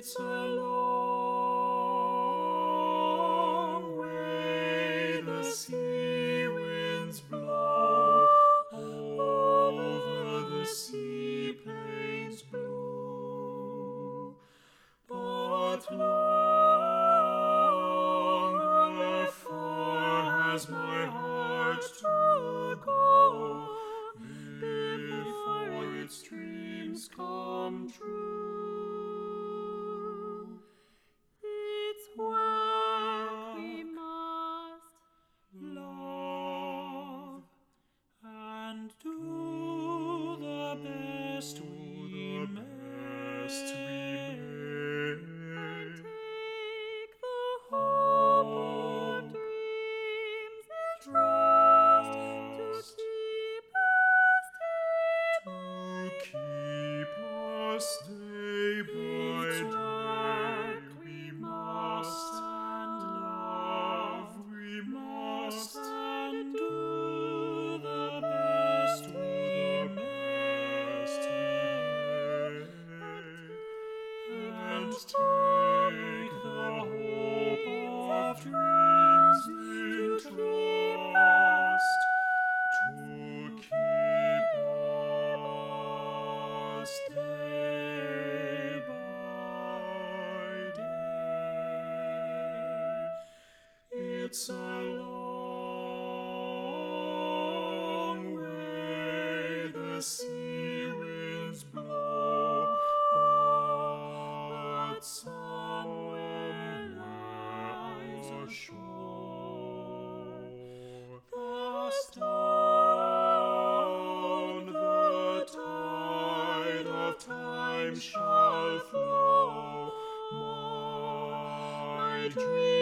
It's a long way the sea winds blow, over the sea plains blue. But longer far has my heart to go before its dreams come true. It's work we must love and do the best we may. And take the hope of dreams and trust to keep us day by day. We must and love, we must and do the best we may, and take the hope of dreams in trust to keep us day by day. It's a long way the sea winds blow, but somewhere lies a shore. The stone, the tide of time shall flow. My dream